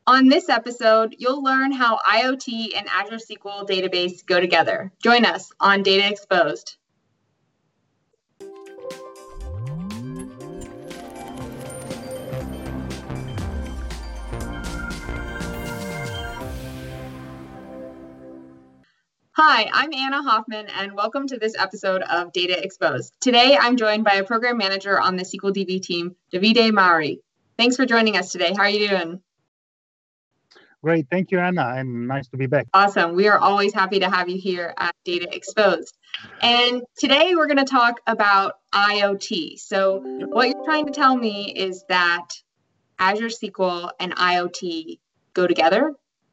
On this episode, you'll learn how IoT and Azure SQL Database go together. Join us on Data Exposed. Hi, I'm Anna Hoffman, and welcome to this episode of Data Exposed. Today, I'm joined by a program manager on the SQL DB team, Davide Mauri. Thanks for joining us today. How are you doing? Great. Thank you, Anna, and nice to be back. Awesome. We are always happy to have you here at Data Exposed. And today, we're going to talk about IoT. So what you're trying to tell me is that Azure SQL and IoT go together?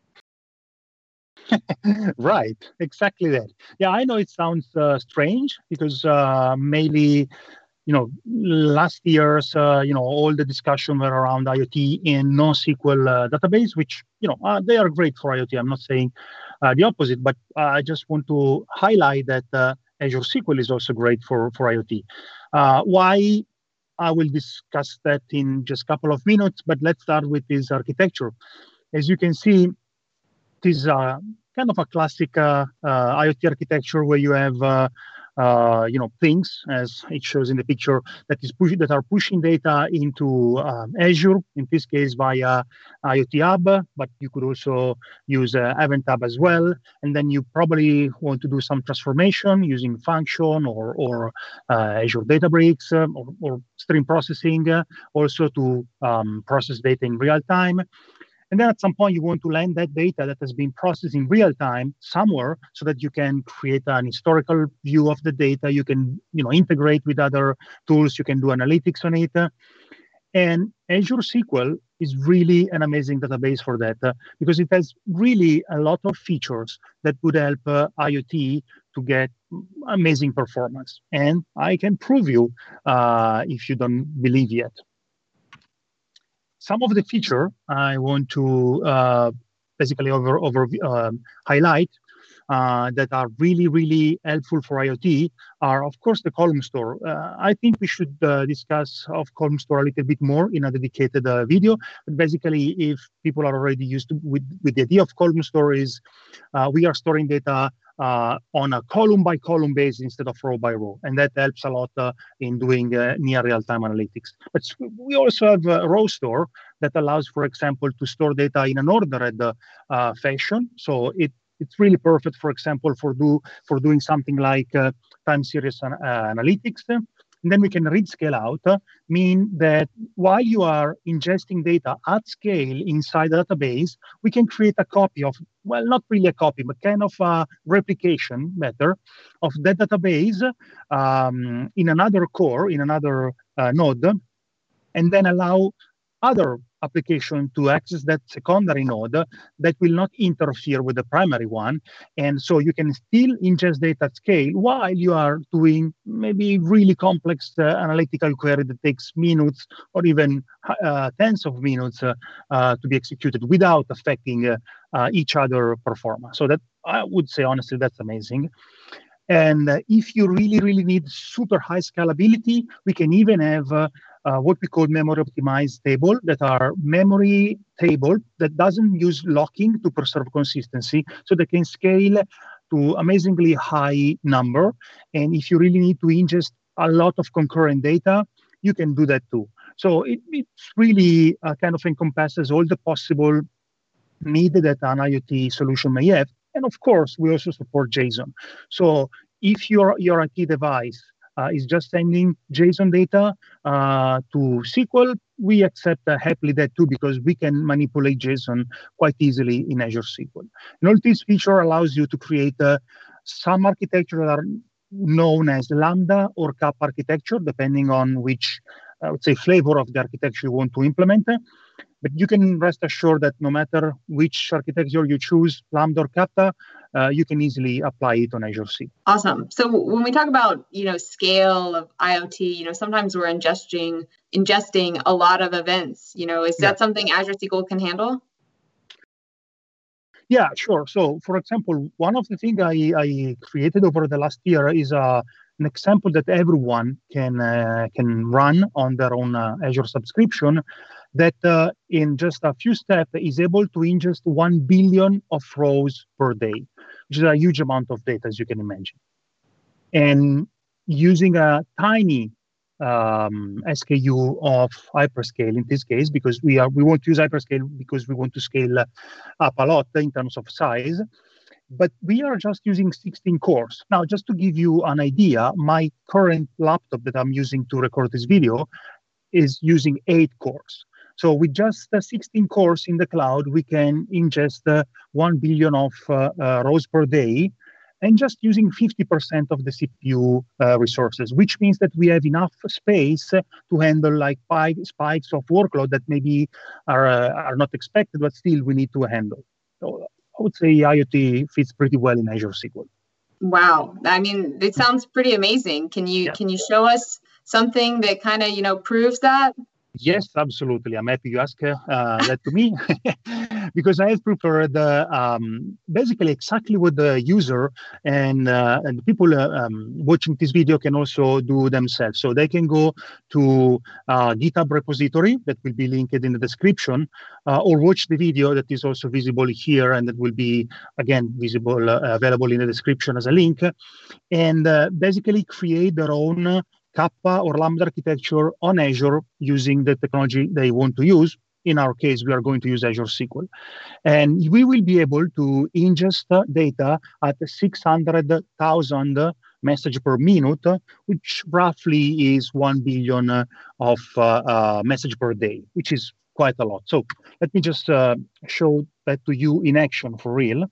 Right, exactly that. Yeah, I know it sounds strange because mainly, last year's, all the discussion were around IoT and NoSQL database, which, they are great for IoT. I'm not saying the opposite, but I just want to highlight that Azure SQL is also great for IoT. Why? I will discuss that in just a couple of minutes, but let's start with this architecture. As you can see, it is kind of a classic IoT architecture where you have, things, as it shows in the picture, that are pushing data into Azure, in this case via IoT Hub, but you could also use Event Hub as well. And then you probably want to do some transformation using function or Azure Databricks or stream processing, also to process data in real time. And then at some point, you want to land that data that has been processed in real time somewhere so that you can create an historical view of the data. You can, integrate with other tools. You can do analytics on it. And Azure SQL is really an amazing database for that because it has really a lot of features that would help IoT to get amazing performance. And I can prove you if you don't believe yet. Some of the feature I want to basically highlight that are really, really helpful for IoT are, of course, the column store. I think we should discuss of column store a little bit more in a dedicated video. But basically, if people are already used to with the idea of column store is we are storing data on a column by column basis instead of row by row. And that helps a lot in doing near real-time analytics. But we also have a row store that allows, for example, to store data in an ordered fashion. So it's really perfect, for example, for doing something like time series analytics. And then we can read scale out, mean that while you are ingesting data at scale inside the database, we can create a copy of, well, not really a copy, but kind of a replication better of that database in another core, in another node, and then allow other application to access that secondary node that will not interfere with the primary one. And so you can still ingest data at scale while you are doing maybe really complex analytical query that takes minutes or even tens of minutes to be executed without affecting each other performance. So that I would say, honestly, that's amazing. And if you really, really need super high scalability, we can even have what we call memory optimized table that are memory table that doesn't use locking to preserve consistency. So they can scale to amazingly high number. And if you really need to ingest a lot of concurrent data, you can do that too. So it's really kind of encompasses all the possible need that an IoT solution may have. And of course, we also support JSON. So if your IT device is just sending JSON data to SQL, we accept happily that too, because we can manipulate JSON quite easily in Azure SQL. And all this feature allows you to create some architecture that are known as Lambda or Kappa architecture, depending on which, I would say, flavor of the architecture you want to implement. But you can rest assured that no matter which architecture you choose, Lambda or Kappa, you can easily apply it on Azure SQL. Awesome. So when we talk about, scale of IoT, sometimes we're ingesting a lot of events. Is that something Azure SQL can handle? Yeah, sure. So, for example, one of the things I created over the last year is an example that everyone can run on their own Azure subscription. that in just a few steps is able to ingest 1 billion of rows per day, which is a huge amount of data, as you can imagine. And using a tiny SKU of hyperscale in this case, because we want to use hyperscale because we want to scale up a lot in terms of size. But we are just using 16 cores. Now, just to give you an idea, my current laptop that I'm using to record this video is using 8 cores. So with just 16 cores in the cloud, we can ingest 1 billion of rows per day, and just using 50% of the CPU resources, which means that we have enough space to handle like spikes of workload that maybe are not expected, but still we need to handle. So I would say IoT fits pretty well in Azure SQL. Wow, I mean, it sounds pretty amazing. Can you show us something that kind of proves that? Yes, absolutely. I'm happy you asked that to me because I have prepared basically exactly what the user and the people watching this video can also do themselves. So they can go to GitHub repository that will be linked in the description, or watch the video that is also visible here and that will be, again, visible, available in the description as a link, and basically create their own Kappa or Lambda architecture on Azure using the technology they want to use. In our case, we are going to use Azure SQL. And we will be able to ingest data at 600,000 messages per minute, which roughly is 1 billion of message per day, which is quite a lot. So let me just show that to you in action for real.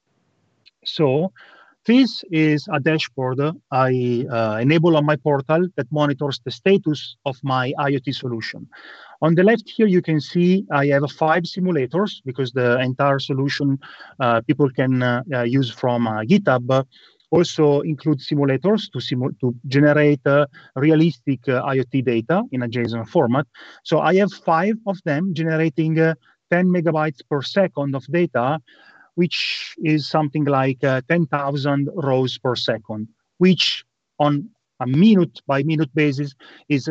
So this is a dashboard I enable on my portal that monitors the status of my IoT solution. On the left here, you can see I have 5 simulators because the entire solution people can use from GitHub also include simulators to generate realistic IoT data in a JSON format. So I have 5 of them generating 10 megabytes per second of data, which is something like 10,000 rows per second, which on a minute-by-minute basis is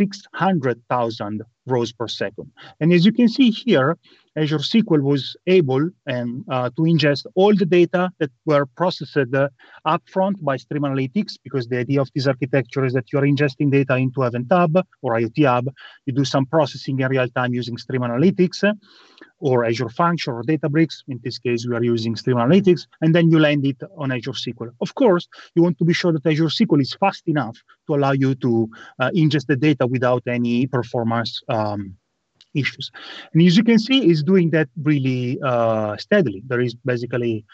600,000 rows per second. And as you can see here, Azure SQL was able to ingest all the data that were processed upfront by Stream Analytics, because the idea of this architecture is that you're ingesting data into Event Hub or IoT Hub. You do some processing in real time using Stream Analytics or Azure Function or Databricks. In this case, we are using Stream Analytics, and then you land it on Azure SQL. Of course, you want to be sure that Azure SQL is fast enough to allow you to ingest the data without any performance issues. And as you can see, it's doing that really steadily. There is basically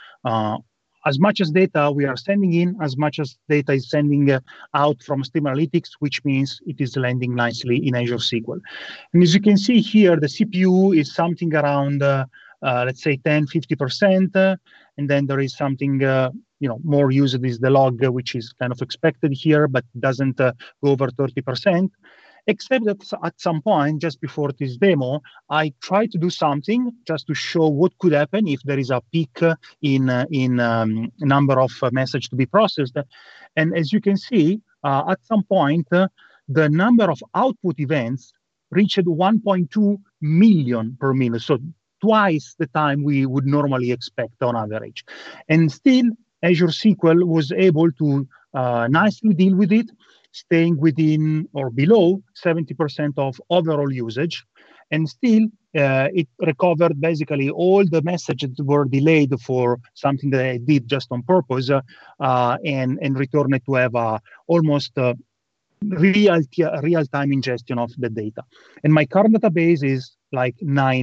as much as data we are sending in, as much as data is sending out from Stream Analytics, which means it is landing nicely in Azure SQL. And as you can see here, the CPU is something around, let's say 10–50%. And then there is something, more used is the log, which is kind of expected here, but doesn't go over 30%. Except that at some point, just before this demo, I tried to do something just to show what could happen if there is a peak in number of messages to be processed. And as you can see, at some point, the number of output events reached 1.2 million per minute, so twice the time we would normally expect on average. And still, Azure SQL was able to nicely deal with it, staying within or below 70% of overall usage. And still, it recovered basically all the messages that were delayed for something that I did just on purpose, and returned it to have almost real-time ingestion of the data. And my current database is like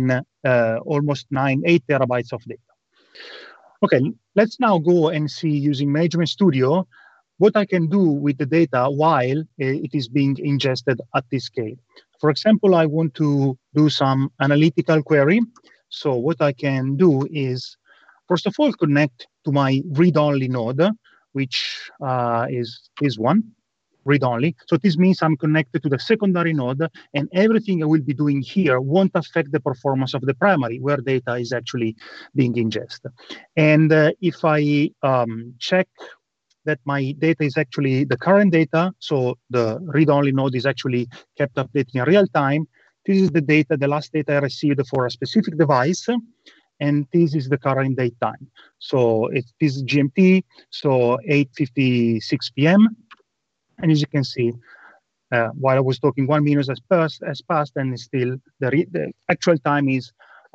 8 terabytes of data. Okay, let's now go and see, using Management Studio, what I can do with the data while it is being ingested at this scale. For example, I want to do some analytical query. So what I can do is, first of all, connect to my read-only node, which is this one, read-only. So this means I'm connected to the secondary node, and everything I will be doing here won't affect the performance of the primary, where data is actually being ingested. And if I check that my data is actually the current data, so the read-only node is actually kept updating in real time, This is the data, the last data I received for a specific device, and this is the current date time. So this is GMT, so 8:56 p.m. And as you can see, while I was talking, 1 minute has passed, and still the actual time is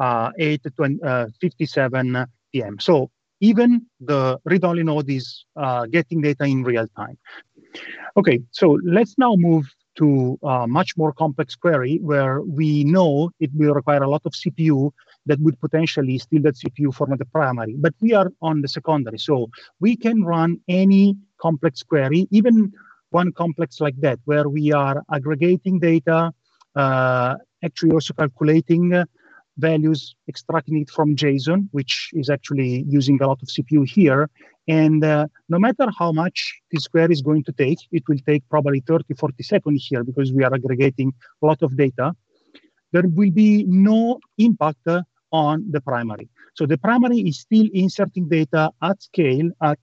8:57 p.m. So even the read-only node is getting data in real time. Okay, so let's now move to a much more complex query where we know it will require a lot of CPU that would potentially steal that CPU from the primary. But we are on the secondary, so we can run any complex query, even one complex like that, where we are aggregating data, actually also calculating values, extracting it from JSON, which is actually using a lot of CPU here. And no matter how much this query is going to take, it will take probably 30, 40 seconds here because we are aggregating a lot of data. There will be no impact on the primary. So the primary is still inserting data at scale at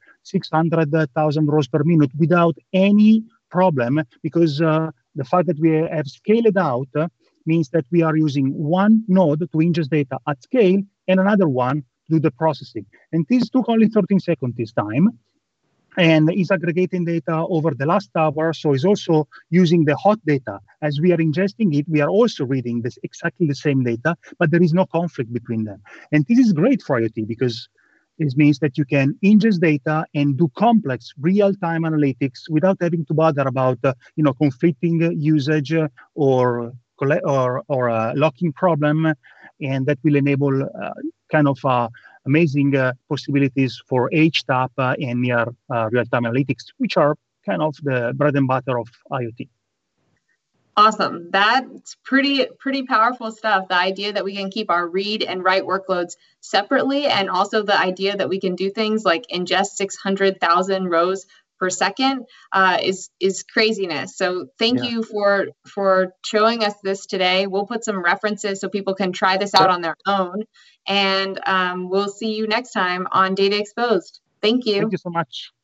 600,000 rows per minute without any problem, because the fact that we have scaled out means that we are using one node to ingest data at scale and another one to do the processing. And this took only 13 seconds this time, and is aggregating data over the last hour. So it's also using the hot data. As we are ingesting it, we are also reading this exactly the same data, but there is no conflict between them. And this is great for IoT because it means that you can ingest data and do complex real-time analytics without having to bother about conflicting usage or locking problem, and that will enable kind of amazing possibilities for HTAP and near real-time analytics, which are kind of the bread and butter of IoT. Awesome. That's pretty powerful stuff. The idea that we can keep our read and write workloads separately, and also the idea that we can do things like ingest 600,000 rows per second is craziness. So thank you for showing us this today. We'll put some references so people can try this out on their own. And we'll see you next time on Data Exposed. Thank you. Thank you so much.